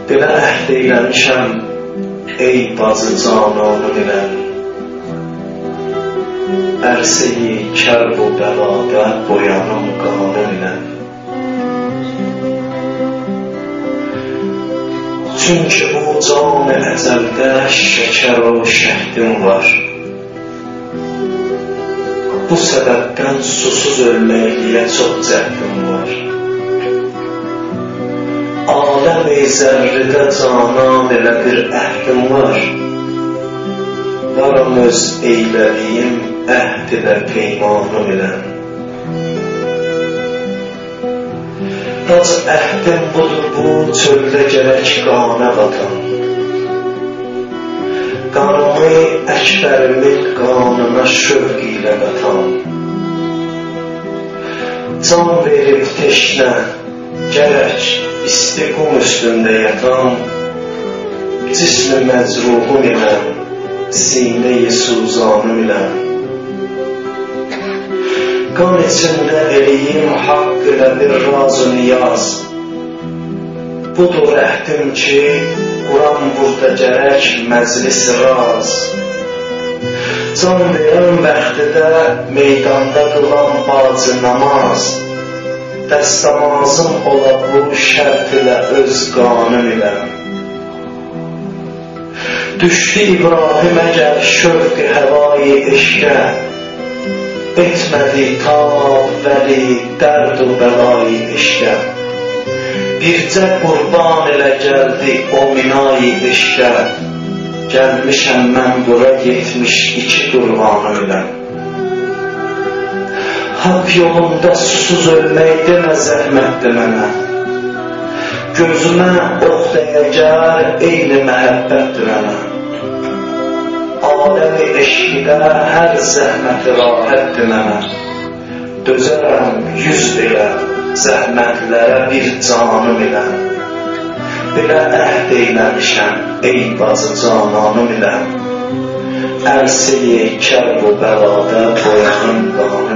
Belə əhd eyləmişəm ey bazı cananım ilə, ərsə-i kərb و bəladə boyanım qanım ilə. Çünki bu can-ı əcəldə şəkər o şəhdim var. Bu səbəbdən susuz ölməkliyə çox cəhdim var. Aləm-i zərridə canan elə bir əhdim var. Varam öz eylədiyim əhd ilə peymanım ilə. Ac əhdim budur bu çöldə gərək qana batan. Qanımı əkbərimin qanına şövq ilə qatan. Can verib teşnə gərək isti qum üstündə yatan. Cism-i məcruhum ilə, sinə-i suzanım ilə. Qan içində eləyim haqq ilə bir raz-ı niyaz. Budur əhdim ki, Quran burada gərək məclis raz. Can verən vaxtıda meydanda qılan bacı namaz. Dəstəmazım ola bu şərt ilə öz qanım ilə. Düşdü İbrahim əgər şövq-i həvai eşqə, etmədi tab vəli dərd و bəlayı eşqə. Bircə qurban elə gəldi o minayı eşqə. Gəlmişəm mən bura 72 qurbanım ilə. Haqq yolunda susuz ölmək demə zəhmətdir mənə. Gözümə ox dəyəcər eyni məhəbbətdir mənə. Aləm-i eşqidə hər zəhməti rahətdir mənə. Dözərəm 100 belə zəhmətlərə bir canım ilə. Belə əhd eyləmişəm ey bazı cananım ilə, ərsə-i kərb و bəladə boyanım qanım.